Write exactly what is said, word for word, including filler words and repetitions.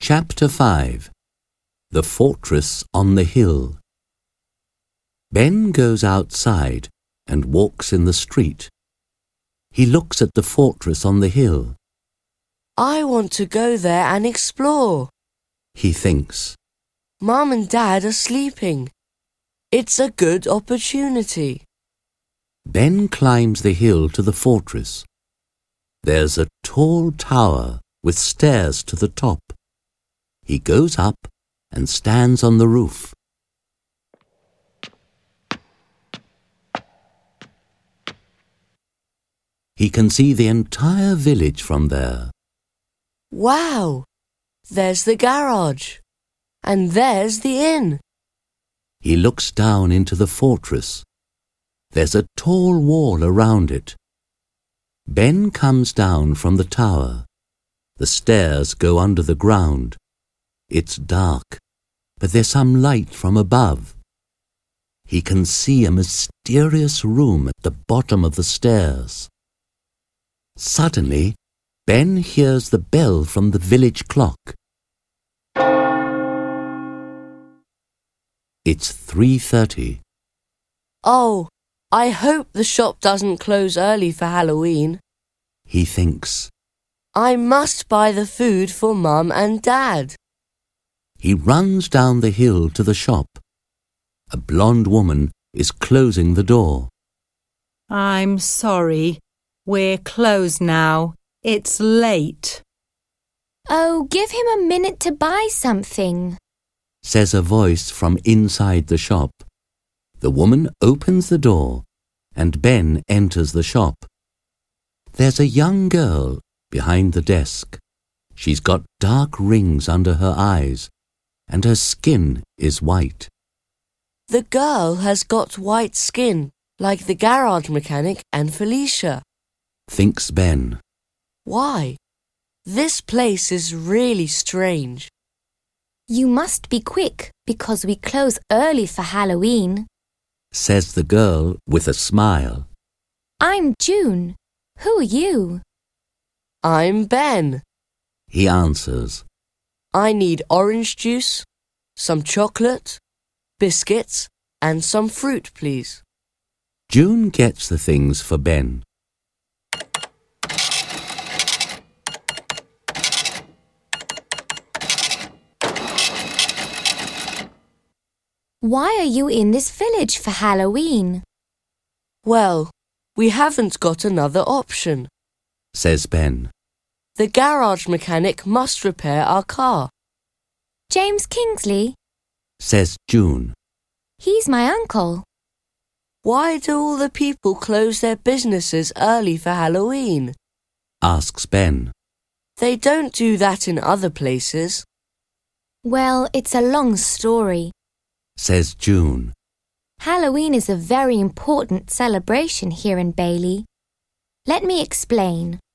Chapter five. The Fortress on the Hill. Ben goes outside and walks in the street. He looks at the fortress on the hill. I want to go there and explore, he thinks. Mum and Dad are sleeping. It's a good opportunity. Ben climbs the hill to the fortress. There's a tall tower with stairs to the top. He goes up and stands on the roof. He can see the entire village from there. Wow! There's the garage. And there's the inn. He looks down into the fortress. There's a tall wall around it. Ben comes down from the tower. The stairs go under the ground. It's dark, but there's some light from above. He can see a mysterious room at the bottom of the stairs. Suddenly, Ben hears the bell from the village clock. It's three thirty. Oh, I hope the shop doesn't close early for Halloween, he thinks. I must buy the food for Mum and Dad. He runs down the hill to the shop. A blonde woman is closing the door. I'm sorry. We're closed now. It's late. Oh, give him a minute to buy something, says a voice from inside the shop. The woman opens the door and Ben enters the shop. There's a young girl behind the desk. She's got dark rings under her eyes and her skin is white. The girl has got white skin, like the garage mechanic and Felicia, thinks Ben. Why? This place is really strange. You must be quick because we close early for Halloween, says the girl with a smile. I'm June. Who are you? I'm Ben, he answers. I need orange juice, some chocolate, biscuits, and some fruit, please. June gets the things for Ben. Why are you in this village for Halloween? Well, we haven't got another option, says Ben. The garage mechanic must repair our car. James Kingsley, says June. He's my uncle. Why do all the people close their businesses early for Halloween? Asks Ben. They don't do that in other places. Well, it's a long story, says June. Halloween is a very important celebration here in Bailey. Let me explain.